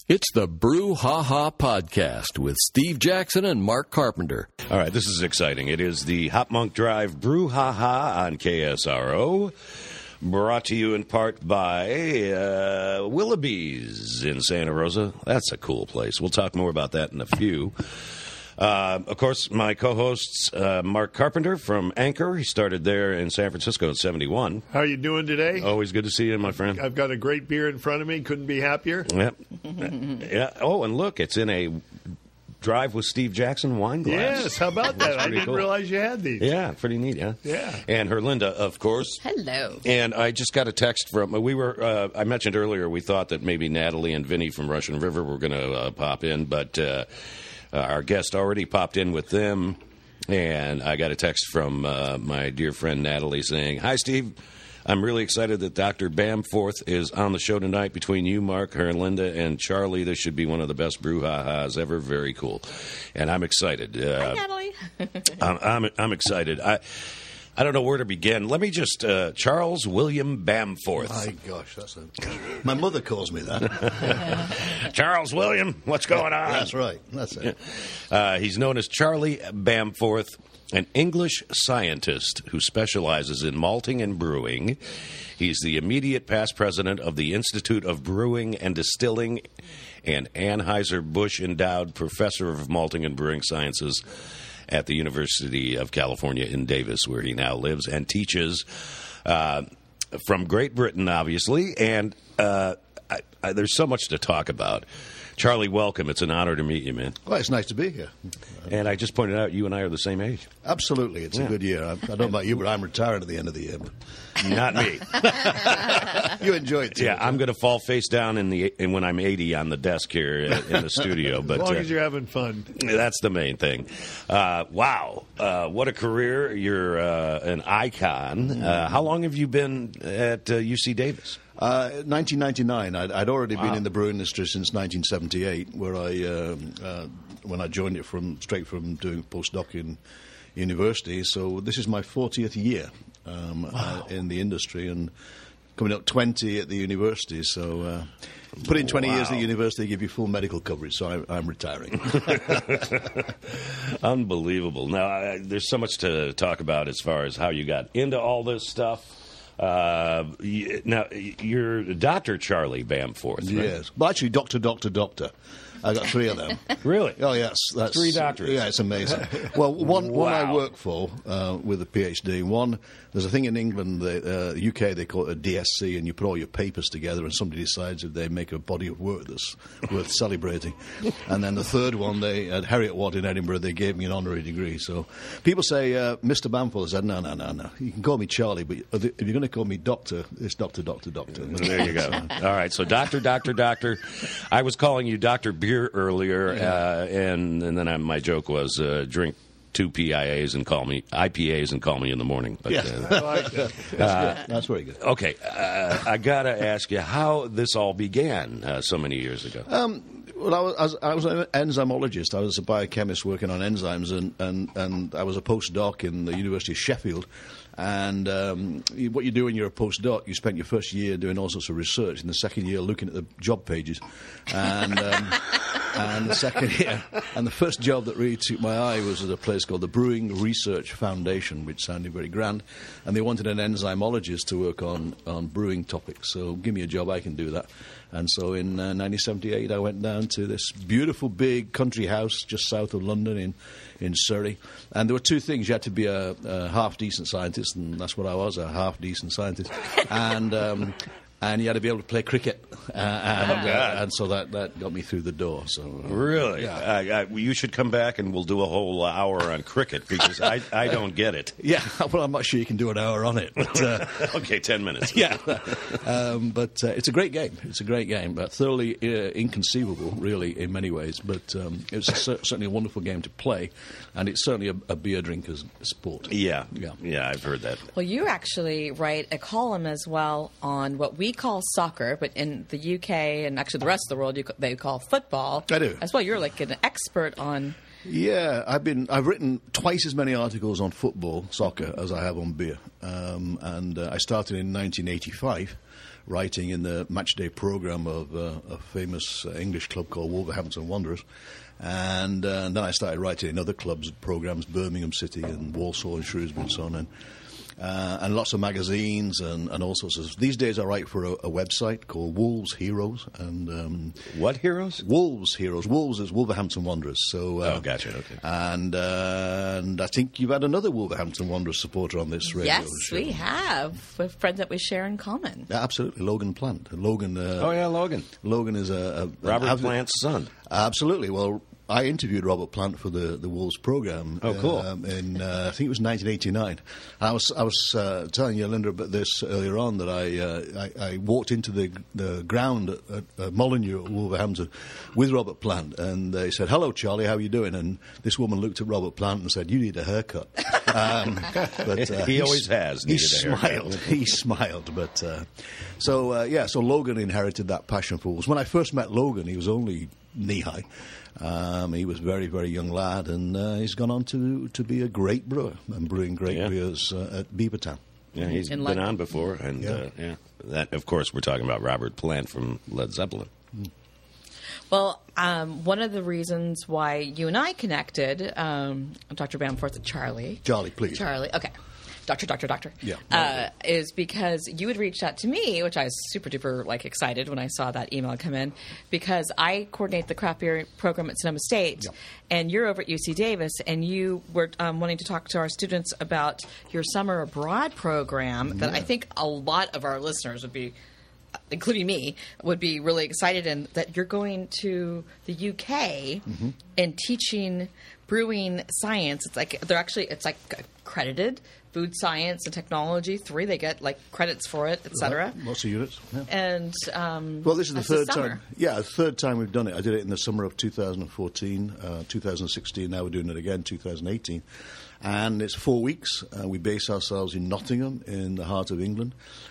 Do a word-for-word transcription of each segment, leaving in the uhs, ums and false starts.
It's the Brew Ha Ha Podcast with Steve Jackson and Mark Carpenter. All right, this is exciting. It is the Hop Monk Drive Brew Ha Ha on K S R O, brought to you in part by uh, Willoughby's in Santa Rosa. That's a cool place. We'll talk more about that in a few. Uh, of course, my co-hosts, uh, Mark Carpenter from Anchor. He started there in San Francisco at seventy-one. How are you doing today? Always good to see you, my friend. I've got a great beer in front of me. Couldn't be happier. Yep. Yeah. Oh, and look, it's in a Drive with Steve Jackson wine glass. Yes, how about that? I didn't cool. realize you had these. Yeah, pretty neat, yeah? Yeah. And Herlinda, of course. Hello. And I just got a text from, we were, uh, I mentioned earlier, we thought that maybe Natalie and Vinny from Russian River were going to uh, pop in, but uh, uh, our guest already popped in with them, and I got a text from uh, my dear friend Natalie saying, "Hi, Steve. I'm really excited that Doctor Bamforth is on the show tonight. Between you, Mark, her, and Linda, and Charlie, this should be one of the best brouhahas ever. Very cool." And I'm excited. Uh, Hi, Natalie. I'm, I'm, I'm excited. I I don't know where to begin. Let me just, uh, Charles William Bamforth. My gosh, that's a... My mother calls me that. Charles William, what's going on? That's right. That's it. Uh, he's known as Charlie Bamforth, an English scientist who specializes in malting and brewing. He's the immediate past president of the Institute of Brewing and Distilling and Anheuser-Busch endowed professor of malting and brewing sciences at the University of California in Davis, where he now lives and teaches, uh, from Great Britain, obviously. And uh, I, I, there's so much to talk about. Charlie, welcome. It's an honor to meet you, man. Well, it's nice to be here. And I just pointed out you and I are the same age. Absolutely. It's Yeah. a good year. I, I don't know about you, but I'm retired at the end of the year. Not me. You enjoy it, too. Yeah, I'm going to fall face down in the in when I'm eighty on the desk here in the studio. But As long uh, as you're having fun. that's the main thing. Uh, wow, uh, what a career! You're uh, an icon. Uh, how long have you been at uh, U C Davis? Uh, nineteen ninety-nine. I'd, I'd already Wow. been in the brewing industry since nineteen seventy-eight, where I um, uh, when I joined it from straight from doing postdoc in university. So this is my fortieth year um, wow. uh, in the industry, and coming up twenty at the university. So uh, put in twenty Wow. years at the university, they give you full medical coverage. So I, I'm retiring. Unbelievable. Now, I, there's so much to talk about as far as how you got into all this stuff. Uh, y- now, you're Doctor Charlie Bamforth, right? Yes. Well, actually, doctor, doctor, doctor. I got three of them. Really? Oh, yes. That's, Three doctors. Yeah, it's amazing. Well, one, one I Wow. work for uh, with a PhD. One, there's a thing in England, the uh, U K, they call it a D S C, and you put all your papers together, and somebody decides if they make a body of work that's worth celebrating. And then the third one, they at Heriot Watt in Edinburgh, they gave me an honorary degree. So people say, uh, Mister Bamforth. I said, no, no, no, no. You can call me Charlie, but if you're going to call me Doctor, it's Doctor, Doctor, Doctor. There you go. All right, so doctor, doctor, doctor. I was calling you Doctor Beer earlier, uh, and and then I, my joke was uh, drink two P I As and call me I P As and call me in the morning. But, Yeah. uh, I like that. That's, That's very good. okay, uh, I gotta ask you how this all began uh, so many years ago. Um, well, I was, I was an enzymologist. I was a biochemist working on enzymes, and, and, and I was a postdoc in the University of Sheffield. And um, you, what you do when you're a postdoc, you spend your first year doing all sorts of research, and the second year looking at the job pages. And um, and the second year, and the first job that really took my eye was at a place called the Brewing Research Foundation, which sounded very grand. And they wanted an enzymologist to work on, on brewing topics. So give me a job, I can do that. And so in uh, nineteen seventy-eight, I went down to this beautiful big country house just south of London in, in Surrey. And there were two things. You had to be a, a half-decent scientist, and that's what I was, a half-decent scientist. and um, and you had to be able to play cricket. Uh, and, uh, and so that, that got me through the door. So uh, Really? Yeah. I, I, you should come back and we'll do a whole hour on cricket because I, I don't get it. Yeah, well, I'm not sure you can do an hour on it. But, uh, Okay, ten minutes. yeah, um, but uh, it's a great game. It's a great game, but thoroughly uh, inconceivable, really, in many ways. But um, it's a, cer- certainly a wonderful game to play, and it's certainly a, a beer drinker's sport. Yeah, Yeah. yeah, I've heard that. Well, you actually write a column as well on what we call soccer, but in the U K and actually the rest of the world, you, they call football. I do. As well, you're like an expert on... Yeah, I've been. I've written twice as many articles on football, soccer, as I have on beer. Um, and uh, I started in nineteen eighty-five, writing in the matchday program of uh, a famous uh, English club called Wolverhampton Wanderers. And, uh, and then I started writing in other clubs, programs, Birmingham City and Walsall and Shrewsbury and so on. And, Uh, and lots of magazines and, and all sorts of. These days, I write for a, a website called Wolves Heroes and um, what heroes? Wolves Heroes. Wolves is Wolverhampton Wanderers. So, uh, oh, gotcha. Okay. And uh, and I think you've had another Wolverhampton Wanderers supporter on this radio Yes, show. we have. A friend that we share in common. Yeah, absolutely, Logan Plant. Logan. Uh, Oh yeah, Logan. Logan is a, a Robert an, Plant's son. Absolutely. Well, I interviewed Robert Plant for the, the Wolves program. Oh, cool! Um, in uh, I think it was nineteen eighty-nine. I was I was uh, telling you, Linda, about this earlier on that I uh, I, I walked into the the ground at, at, at Molyneux at Wolverhampton with Robert Plant, and they said, "Hello, Charlie, how are you doing?" And this woman looked at Robert Plant and said, "You need a haircut." um, but uh, he always has. He needed a smiled. haircut. He smiled. But uh, so uh, yeah, so Logan inherited that passion for Wolves. When I first met Logan, he was only knee high. Um, he was a very, very young lad, and uh, he's gone on to to be a great brewer and brewing great Yeah. beers uh, at Beavertown. Yeah, he's In been London. on before, and Yeah. Uh, yeah, that of course we're talking about Robert Plant from Led Zeppelin. Well, um, one of the reasons why you and I connected, um, Doctor Bamforth, Charlie. Charlie, please. Charlie, okay. Doctor, doctor, doctor. Yeah. Uh, is because you had reached out to me, which I was super duper like excited when I saw that email come in, because I coordinate the craft beer program at Sonoma State, Yeah. and you're over at U C Davis, and you were um, wanting to talk to our students about your summer abroad program that I think a lot of our listeners would be, including me, would be really excited in, that you're going to the U K Mm-hmm. and teaching brewing science. It's like they're actually it's like accredited food science and technology. Three, they get like credits for it, et cetera. Lots of units. Yeah. And um, Well, this is the that's third summer. time. Yeah, the third time we've done it. I did it in the summer of two thousand fourteen, uh, two thousand sixteen. Now we're doing it again, two thousand eighteen. And it's four weeks. Uh, we base ourselves in Nottingham, in the heart of England.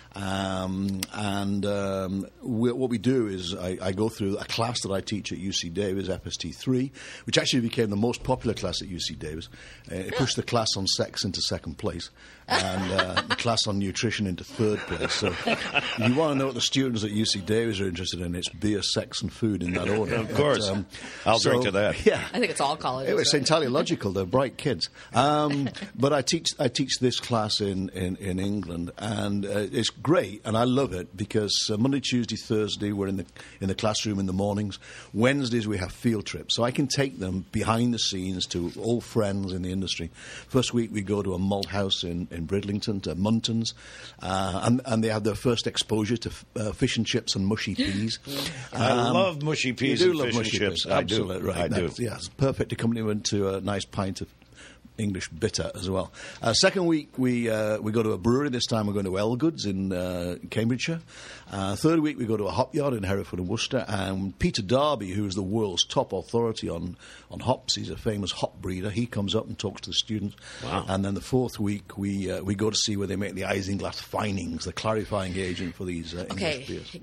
Um, and um, we, what we do is I, I go through a class that I teach at U C Davis, F S T three, which actually became the most popular class at U C Davis. Uh, it pushed the class on sex into second place, and uh, the class on nutrition into third place. So if you want to know what the students at U C Davis are interested in, it's beer, sex, and food in that order. Of course. But, um, I'll so, drink to that. Yeah. I think it's all colleges. It's right? entirely logical. They're bright kids. Um, but I teach I teach this class in, in, in England, and uh, it's great, and I love it because uh, Monday, Tuesday, Thursday we're in the in the classroom in the mornings. Wednesdays we have field trips, so I can take them behind the scenes to old friends in the industry. First week we go to a malt house in, in Bridlington, to Muntons, uh, and, and they have their first exposure to f- uh, fish and chips and mushy peas. I love mushy peas You do and love fish and mushy chips. peas. I Absolutely do. right. I do. That's- Yeah, it's a perfect accompaniment to a nice pint of English bitter as well. Uh, second week we uh, we go to a brewery. This time we're going to Elgoods in uh, Cambridgeshire. Uh, third week we go to a hop yard in Hereford and Worcester. And Peter Darby, who is the world's top authority on, on hops, he's a famous hop breeder. He comes up and talks to the students. Wow. And then the fourth week we uh, we go to see where they make the isinglass finings, the clarifying agent for these uh, English Okay. beers.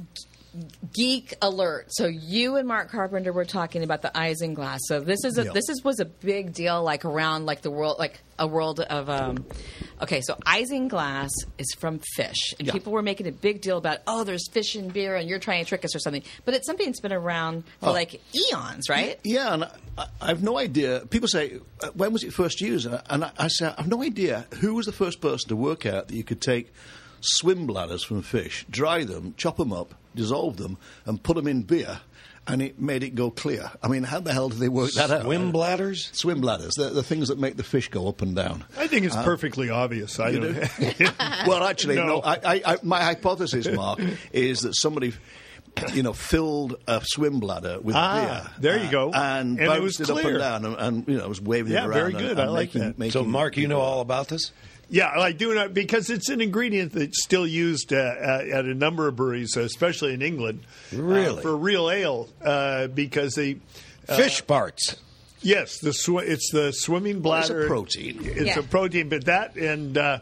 Geek alert! So you and Mark Carpenter were talking about the isinglass. So this is a, Yeah. this is was a big deal, like around like the world, like a world of. Um, okay, so isinglass is from fish, and Yeah. people were making a big deal about, oh, there's fish in beer, and you're trying to trick us or something. But it's something that's been around for Oh. like eons, right? Yeah, and I, I have no idea. People say, uh, when was it first used? And I, I say, I have no idea who was the first person to work out that you could take swim bladders from fish, dry them, chop them up, dissolve them, and put them in beer, and it made it go clear. I mean, how the hell did they work that out? Swim bladders? Swim bladders, the, the things that make the fish go up and down. I think it's perfectly obvious. I don't. Well, actually, no. No. I, I, I, my hypothesis, Mark, is that somebody, you know, filled a swim bladder with Ah, beer. there you go. And, And it bounced was it up clear. and down, and, and you know, was waving Yeah, it around. very and- good. and I like making, that. Making, So, Mark, you know all about this? Yeah, I do know because it's an ingredient that's still used uh, at, at a number of breweries, especially in England, Really? uh, for real ale. Uh, because they, Fish parts. yes, the sw- it's the swimming bladder. It's a protein. It's Yeah. a protein, but that and uh,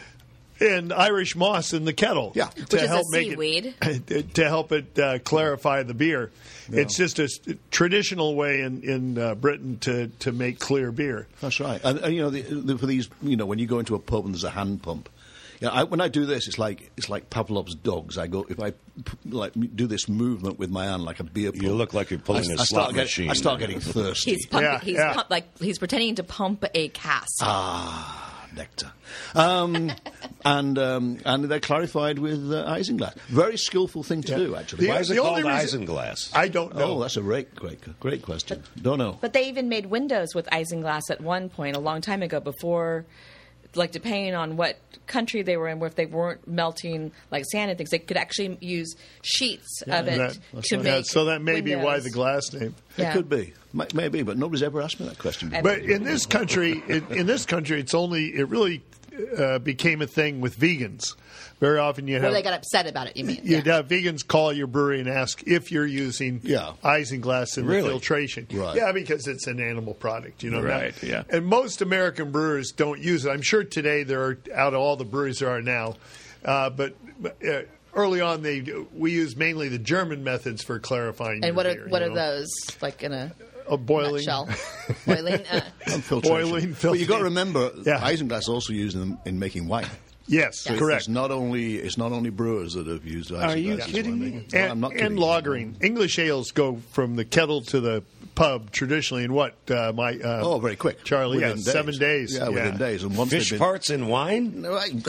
and Irish moss in the kettle, Yeah. to Which is a help make seaweed. it to help it uh, clarify the beer. It's just a s- traditional way in in uh, Britain to to make clear beer. That's right. And, and you know, the, the, for these, you know, when you go into a pub and there's a hand pump, Yeah, I, when I do this, it's like it's like Pavlov's dogs. I go if I p- like do this movement with my hand like a beer pump. You look like you're pulling I, a I slot start get- machine. I start getting thirsty. He's pumping, Yeah, he's yeah. pump, like he's pretending to pump a cask. Ah, nectar. Um, and um, and they're clarified with uh, isinglass. Very skillful thing to Yeah. do, actually. The- Why is it the called only reason- isinglass? I don't know. Oh, that's a great, great, great question. Don't know. But they even made windows with isinglass at one point, a long time ago, before, like, depending on what country they were in, where if they weren't melting like sand and things, they could actually use sheets of it That- to that- make. so that may be why windows. the glass name. Yeah. It could be, M- maybe, but nobody's ever asked me that question before. But in this country, in, in this country, it's only it really uh, became a thing with vegans. Very often you Where have they got upset about it, you mean? you'd Yeah. have vegans call your brewery and ask if you're using Yeah. isinglass in Really? the filtration. Right. Yeah, because it's an animal product, you know. Right, Now- yeah. And most American brewers don't use it. I'm sure today there are out of all the breweries there are now, uh, but uh, early on they we used mainly the German methods for clarifying. And your what are beer, what you are know. those like in a Uh, boiling. nutshell? Boiling. Uh, And filtration. Boiling, But you've got to filtering. remember, Yeah. isinglass also used in, in making wine. Yes, So correct. It's not only it's not only brewers that have used isinglass. Are you as kidding me? winemaking. No, And, I'm not kidding. and lagering. English ales go from the kettle to the pub traditionally in what, uh, my uh, Oh, very quick, Charlie? Within Yeah, days. seven days. Yeah, within days. And once Fish they've been, parts in wine? No, I,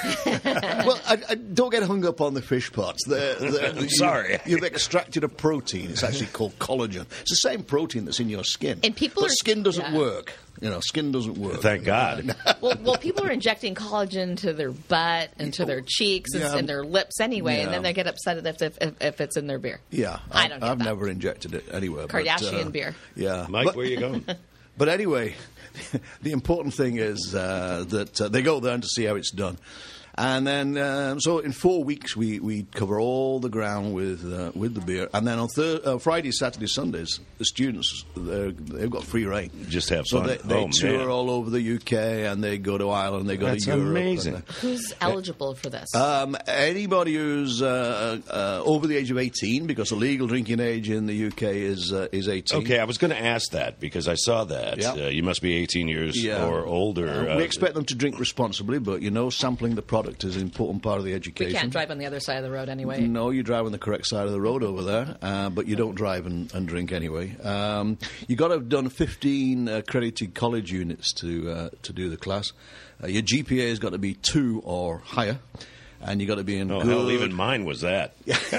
well, I, I don't get hung up on the fish parts. They're, they're, I'm sorry. You, have extracted a protein. It's actually called collagen. It's the same protein that's in your skin. And people but are- skin doesn't yeah. work. You know, skin doesn't work. Thank God. well, well, people are injecting collagen to their butt and to their cheeks and, Yeah. and their lips anyway, and Yeah. then they get upset if, if, if, if it's in their beer. Yeah, I I've, don't get I've that. never injected it anywhere. but, Kardashian uh, beer. Yeah, Mike, But- where you going? But anyway, the important thing is uh, that uh, they go there to see how it's done. And then, um, so in four weeks, we, we cover all the ground with uh, with the beer. And then on thir- uh, Fridays, Saturdays, Sundays, the students, they're- they've got free reign. Just have so fun. they, they Oh, tour man. all over the U K, and they go to Ireland, they go That's to Europe. amazing. and, uh, Who's eligible for this? um, anybody who's uh, uh, over the age of eighteen, because the legal drinking age in the U K is uh, is eighteen. Okay, I was going to ask that because I saw that. Yeah. Uh, you must be eighteen years Yeah. or older. Uh, we expect them to drink responsibly, but you know, sampling the product is an important part of the education. we can't drive on the other side of the road anyway. No, you drive on the correct side of the road over there, uh, but you don't drive and, and drink anyway. Um, you got to have done fifteen uh, accredited college units to uh, to do the class. Uh, your G P A has got to be two or higher, and you got to be in Oh, good. hell, even mine was that.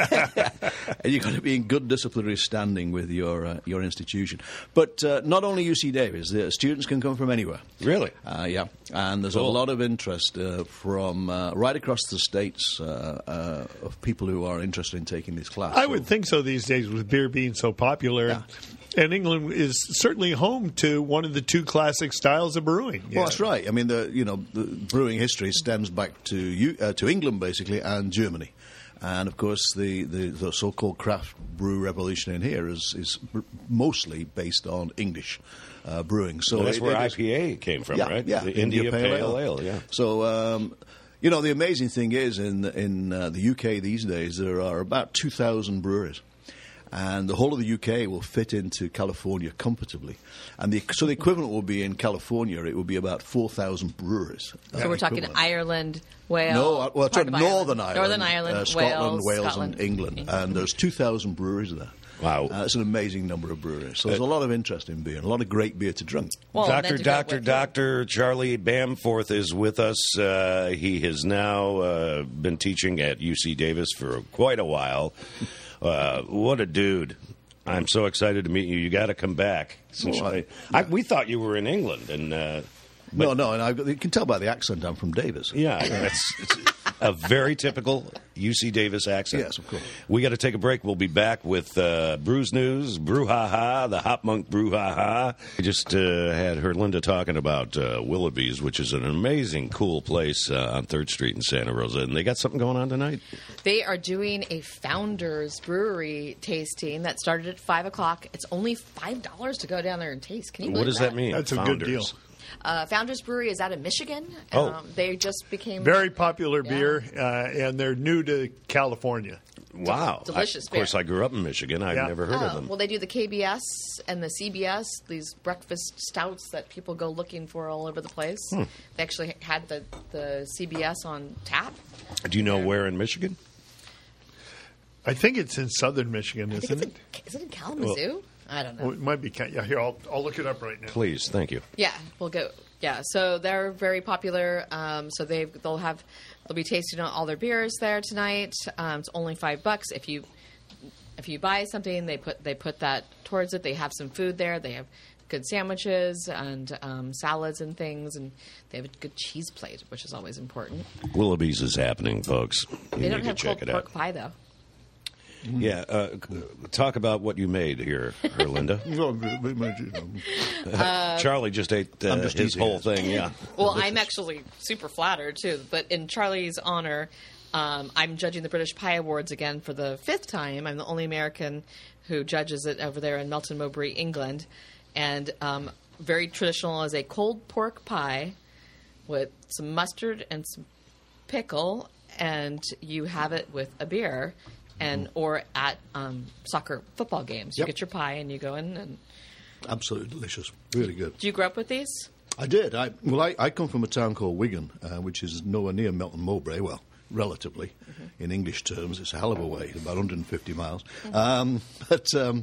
and you've got to be in good disciplinary standing with your uh, your institution. But uh, not only U C Davis, the students can come from anywhere. Really? Uh, yeah, and there's Cool. a lot of interest uh, from uh, right across the states uh, uh, of people who are interested in taking this class. I So- would think so these days with beer being so popular. Yeah. And England is certainly home to one of the two classic styles of brewing. Well, that's right. I mean, the you know the brewing history stems back to U- uh, to England basically and Germany, and of course the, the, the so-called craft brew revolution in here is is br- mostly based on English uh, brewing. So Well, that's it- where it is- I P A came from, yeah, right? Yeah, The India, Pale, Ale. Yeah. So. Um, you know, the amazing thing is in in uh, the U K these days there are about two thousand breweries. And the whole of the U K will fit into California comfortably. And the, so the equivalent will be in California, it will be about four thousand breweries. So we're talking Equivalent. Ireland, Wales. No, uh, well, part sorry, of Northern Ireland, Northern Ireland, uh, Scotland, Wales, Wales, Scotland. and England. And there's two thousand breweries there. Wow. Uh, it's an amazing number of breweries. So there's a lot of interest in beer, and a lot of great beer to drink. Well, and then Doctor to go Doctor with- Doctor Charlie Bamforth is with us. Uh, he has now uh, been teaching at U C Davis for quite a while. Uh, what a dude. I'm so excited to meet you. You got to come back. Since Well, I, I- I, we thought you were in England, and uh, no, no, and I've got, you can tell by the accent I'm from Davis. yeah, it's, it's a very typical U C Davis accent. Yes, of course. We got to take a break. We'll be back with uh, Brews News, Brew Ha Ha, the Hop Monk Brew Ha Ha. We just uh, had Herlinda talking about uh, Willoughby's, which is an amazing, cool place uh, on third Street in Santa Rosa, and they got something going on tonight. They are doing a Founders Brewery tasting that started at five o'clock. It's only five dollars to go down there and taste. Can you What believe does that mean? That's a good Founders? deal. Uh, Founders Brewery is out of Michigan. Oh. Um, they just became Very popular Yeah. beer, uh, and they're new to California. Wow. delicious I, of course, beer. I grew up in Michigan. I've Yeah. never heard of Oh, them. well, they do the K B S and the C B S, these breakfast stouts that people go looking for all over the place. Hmm. They actually had the, the C B S on tap. Do you know where in Michigan? I think it's in southern Michigan, I think isn't it's it? in, is it in Kalamazoo? I don't know. Oh, it might be. Yeah, here, I'll, I'll look it up right now. Please, thank you. Yeah, we'll go. Yeah, so they're very popular. Um, so they they'll have they'll be tasting all their beers there tonight. Um, it's only five bucks if you if you buy something. They put they put that towards it. They have some food there. They have good sandwiches and um, salads and things, and they have a good cheese plate, which is always important. Willoughby's is happening, folks. You They need don't to have check cold it pork out. pie though. Yeah, uh, talk about what you made here, Erlinda. Charlie just ate uh, I'm just his eating whole it. thing. Yeah. Well, I'm actually super flattered too. But in Charlie's honor, um, I'm judging the British Pie Awards again for the fifth time. I'm the only American who judges it over there in Melton Mowbray, England, and um, very traditional is a cold pork pie with some mustard and some pickle, and you have it with a beer, and or at um, soccer football games. You Yep. get your pie and you go in. And Absolutely delicious. Really good. do you grow up with these? I did. I well, I, I come from a town called Wigan, uh, which is nowhere near Melton Mowbray. Well, relatively, Mm-hmm. in English terms, it's a hell of a way, about one hundred fifty miles. Um, but um,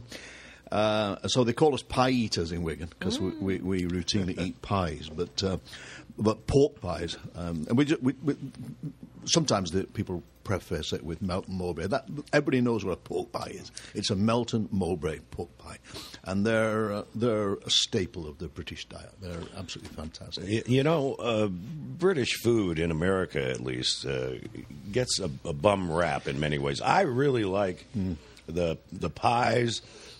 uh, so they call us pie eaters in Wigan because Mm. we, we, we routinely eat pies, but uh, but pork pies, um, and we, ju- we, we sometimes the people preface it with Melton Mowbray. That everybody knows what a pork pie is. It's a Melton Mowbray pork pie, and they're uh, they're a staple of the British diet. They're absolutely fantastic. Y- You know, uh, British food in America, at least, uh, gets a, a bum rap in many ways. I really like the the pies,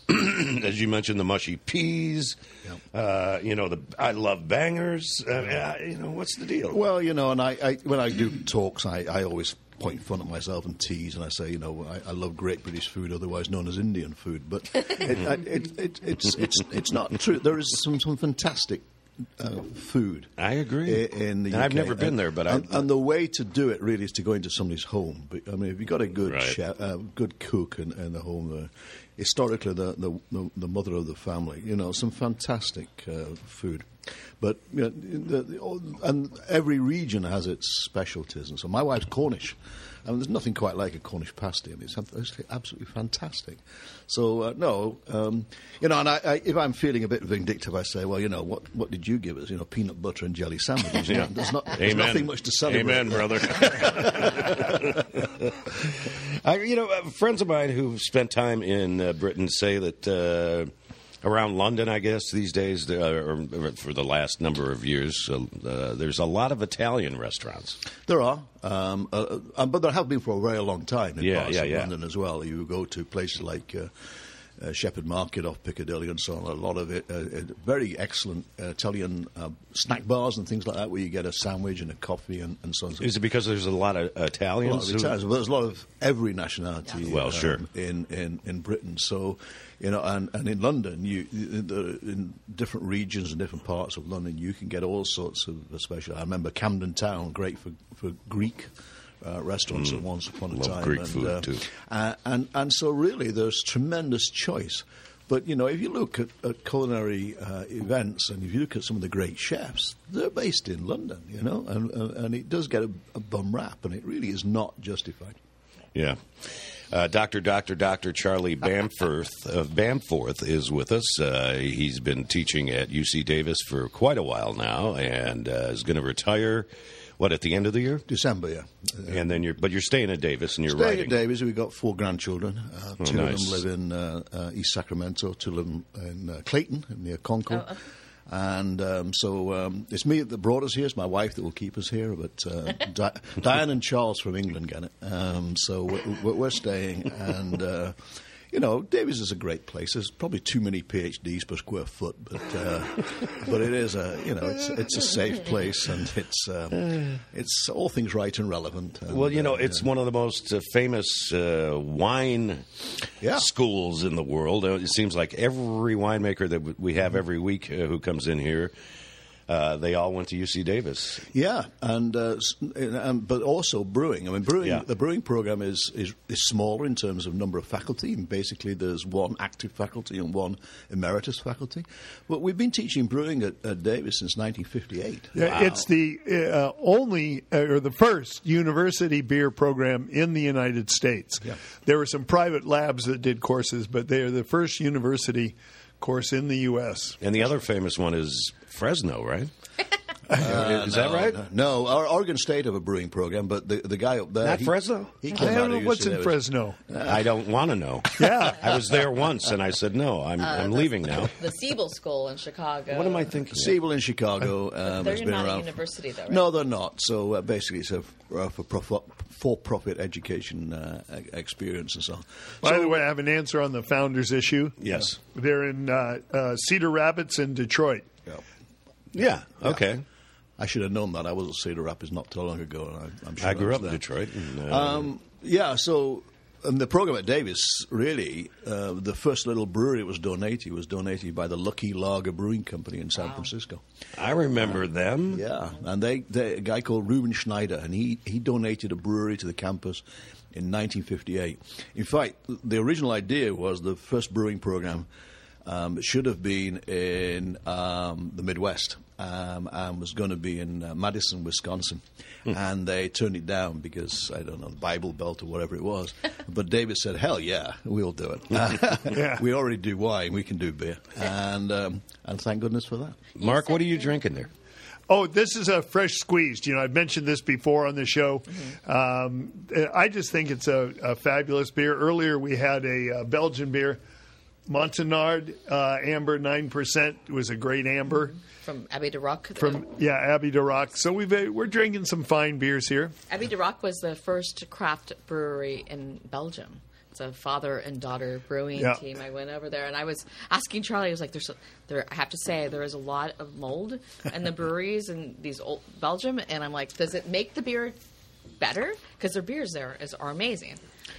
as you mentioned, the mushy peas. Yep. Uh, you know, the I love bangers. Uh, I- you know, what's the deal? Well, you know, and I, I when I do talks, I, I always point fun at myself and tease, and I say, you know, I, I love great British food, otherwise known as Indian food. But it, I- it, it, it's it's it's not true. There is some some fantastic uh, food. I agree. i- In the And I've U K. never been And- there, but I- and, and the way to do it really is to go into somebody's home. But, I mean, if you've got a good Right. chef, uh, good cook in, in the home, uh, historically the, the the the mother of the family, you know, some fantastic uh, food. But you know, the, the, and every region has its specialties, and so my wife's Cornish. I mean, there's nothing quite like a Cornish pasty. I mean, it's absolutely, absolutely fantastic. So uh, no, um, you know, and I, I, if I'm feeling a bit vindictive, I say, well, you know, what what did you give us? You know, peanut butter and jelly sandwiches. Yeah. There's not there's Amen. nothing much to celebrate. Amen, brother. I, you know, uh, friends of mine who've spent time in uh, Britain say that uh, around London, I guess, these days, uh, or, or for the last number of years, uh, uh, there's a lot of Italian restaurants. There are, um, uh, uh, but there have been for a very long time in Yeah, parts yeah, of yeah. London as well. You go to places like uh, uh, Shepherd Market off Piccadilly and so on. A lot of it, uh, uh, very excellent uh, Italian uh, snack bars and things like that, where you get a sandwich and a coffee and, and so on. Is it because there's a lot of A lot Italians? of who- Italians, but there's a lot of every nationality. Well, um, sure. in, in, in Britain. So, you know, and, and in London, you in, the, in different regions and different parts of London, you can get all sorts of special. I remember Camden Town, great for for Greek. Uh, restaurants at once upon a Love time, Greek and, food, uh, too. Uh, and and so really, there's tremendous choice. But you know, if you look at, at culinary uh, events, and if you look at some of the great chefs, they're based in London. You know, and and, and it does get a, a bum rap, and it really is not justified. Yeah. Uh, Doctor Doctor Doctor Charlie Bamforth of Bamforth is with us. Uh, he's been teaching at U C Davis for quite a while now, and uh, is going to retire. What, at the end of the year? December, yeah. And then you're, but you're staying at Davis and you're Staying writing. at Davis, we've got four grandchildren. Uh, Oh, two nice. of them live in uh, uh, East Sacramento, two live in, in uh, Clayton, near Concord. Oh, okay. And um, so um, it's me that brought us here. It's my wife that will keep us here. But uh, Di- Diane and Charles from England get it. Um, so we're, we're staying. And, uh, you know, Davis is a great place. There's probably too many PhDs per square foot. But uh, but it is a, you know, it's it's a safe place. And it's um, it's all things right and relevant. And, Well, you know, uh, it's one of the most uh, famous uh, wine Yeah. schools in the world. Uh, It seems like every winemaker that w- we have every week uh, who comes in here uh, they all went to U C Davis. Yeah, and uh, s- um, but also brewing. I mean, brewing. Yeah. The brewing program is, is is smaller in terms of number of faculty. And basically, there's one active faculty and one emeritus faculty. But we've been teaching brewing at, at Davis since nineteen fifty-eight. Yeah, it's the uh, only uh, or the first university beer program in the United States. Yeah. There were some private labs that did courses, but they are the first university course in the U S. And the other famous one is Fresno, right? Uh, is that No, right? No, no, our Oregon State have a brewing program, but the the guy up there, Not he- Fresno? He I came out don't of know U C what's in Davis. Fresno. I don't want to know. Yeah. I was there once, and I said, no, I'm, I'm leaving now. The Siebel School in Chicago. What am I thinking? Siebel in Chicago. Um, They're has been not a around. university, though, right? No, they're not. So uh, basically, it's a uh, for prof- for-profit education uh, e- experience and so on. By so, the way, I have an answer on the founders issue. Yes. They're in uh, uh, Cedar Rapids in Detroit. yeah. Yeah, okay. I should have known that. I was at Cedar Rapids not too long ago, and I, I'm sure I grew was up in there. Detroit. And, uh, Um, yeah, so um, the program at Davis, really, uh, the first little brewery it was donated was donated by the Lucky Lager Brewing Company in San Francisco. I remember them. Yeah, and they, they a guy called Reuben Schneider, and he, he donated a brewery to the campus in nineteen fifty-eight. In fact, the original idea was the first brewing program um, should have been in um, the Midwest um, and was going to be in uh, Madison, Wisconsin. And they turned it down because, I don't know, the Bible Belt or whatever it was. But David said, hell yeah, we'll do it. Yeah. We already do wine, we can do beer. And, um, and thank goodness for that. Mark, what are you drinking there? Oh, this is a fresh squeezed. You know, I've mentioned this before on the show. Um, I just think it's a, a fabulous beer. Earlier, we had a uh, Belgian beer, Montagnard uh, Amber nine percent. It was a great amber From Abbey de Rock. from yeah Abbey de Rock. So we've uh, we're drinking some fine beers here. Abbey de Rock was the first craft brewery in Belgium. It's a father and daughter brewing Yeah. team. I went over there and I was asking Charlie. I was like, "There's, a, there. I have to say, there is a lot of mold in the breweries in these old Belgium." And I'm like, "Does it make the beer better? Because their beers there is are amazing."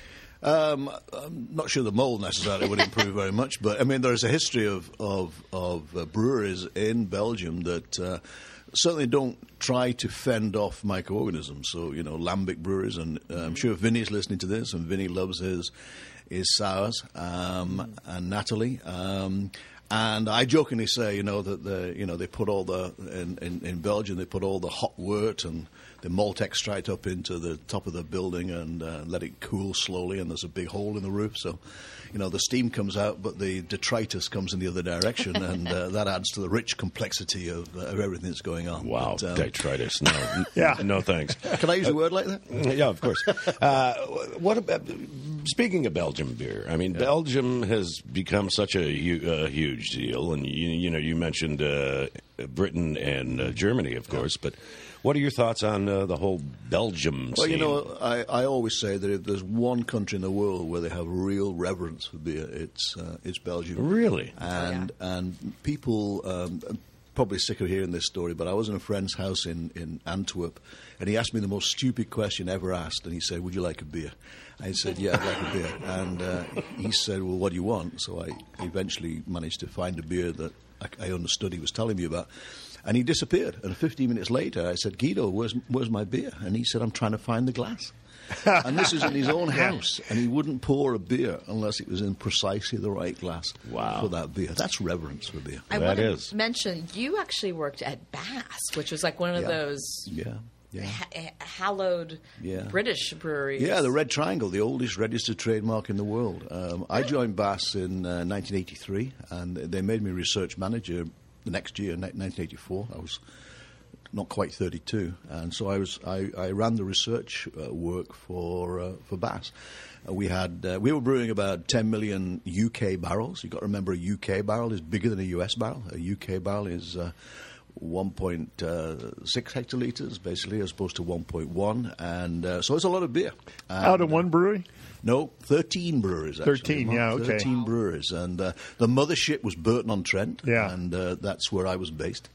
Um, I'm not sure the mold necessarily would improve very much, but I mean, there's a history of of, of uh, breweries in Belgium that uh, certainly don't try to fend off microorganisms. So, you know, Lambic breweries, and uh, I'm sure Vinny's listening to this, and Vinny loves his his sours, um, and Natalie. Um, And I jokingly say, you know, that the, you know, they put all the in, in, in Belgium they put all the hot wort and the malt extract up into the top of the building and uh, let it cool slowly. And there's a big hole in the roof, so you know the steam comes out, but the detritus comes in the other direction, and uh, that adds to the rich complexity of, uh, of everything that's going on. Wow, But, um, detritus. No, Yeah. no thanks. can I use a word like that? Yeah, of course. Uh, what about speaking of Belgian beer? I mean, Belgium has become such a hu- uh, huge deal, and you, you know, you mentioned uh, Britain and uh, Germany, of course. But what are your thoughts on uh, the whole Belgium Well, scene? you know, I, I always say that if there's one country in the world where they have real reverence for beer, it's uh, it's Belgium. Really? And and people um, probably sick of hearing this story, but I was in a friend's house in, in Antwerp, and he asked me the most stupid question ever asked, and he said, "Would you like a beer?" I said, "Yeah, I'd like a beer." And uh, he said, "Well, what do you want?" So I eventually managed to find a beer that I, I understood he was telling me about. And he disappeared. And fifteen minutes later, I said, "Guido, where's, where's my beer?" And he said, "I'm trying to find the glass." And this is in his own house. And he wouldn't pour a beer unless it was in precisely the right glass Wow. for that beer. That's reverence for beer. I That want to is. mention you actually worked at Bass, which was like one of Yeah. those Yeah, yeah. ha- hallowed Yeah. British breweries. Yeah, the Red Triangle, the oldest registered trademark in the world. Um, I joined Bass in uh, nineteen eighty-three, and they made me research manager the next year, nineteen eighty-four. I was not quite thirty-two, and so I was I, I ran the research uh, work for uh, for Bass. Uh, we had uh, we were brewing about ten million U K barrels. You've got to remember, a U K barrel is bigger than a U S barrel. A U K barrel is uh, one point six hectolitres, basically, as opposed to one point one, and uh, so it's a lot of beer. And, Out of one brewery? No, thirteen breweries. Actually, thirteen, Mark. yeah, okay. Thirteen breweries, and uh, the mothership was Burton-on-Trent, Yeah. and uh, that's where I was based.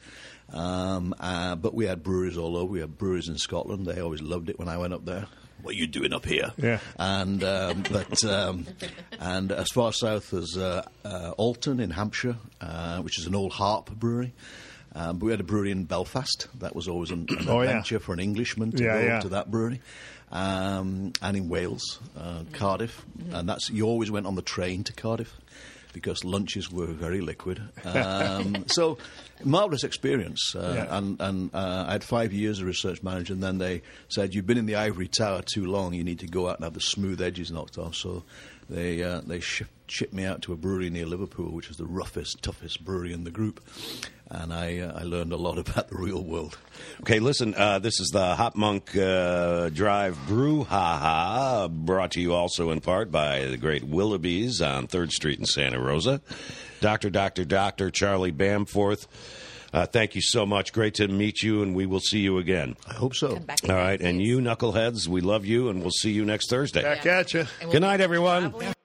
Um, uh, but we had breweries all over. We had breweries in Scotland. They always loved it when I went up there. What are you doing up here? Yeah. And um, but um, and as far south as uh, uh, Alton in Hampshire, uh, which is an old harp brewery. Um, but we had a brewery in Belfast. That was always an, an Oh, yeah. adventure for an Englishman to Yeah, go yeah. to that brewery. Um, and in Wales, uh, Cardiff. And that's you always went on the train to Cardiff because lunches were very liquid. Um, so, marvellous experience. Uh, Yeah. And, and uh, I had five years as research manager, and then they said, you've been in the ivory tower too long, you need to go out and have the smooth edges knocked off. So they uh, they shipped, shipped me out to a brewery near Liverpool, which is the roughest, toughest brewery in the group. And I, uh, I learned a lot about the real world. Okay, listen, uh, this is the Hop Monk uh, Drive Brew Ha Ha, brought to you also in part by the great Willoughby's on third Street in Santa Rosa. Doctor, Doctor, Doctor Charlie Bamforth, uh, thank you so much. Great to meet you, and we will see you again. I hope so. Come back All right, again, and please. you knuckleheads, we love you, and we'll see you next Thursday. Back at you. And we'll Good be night, everyone. traveling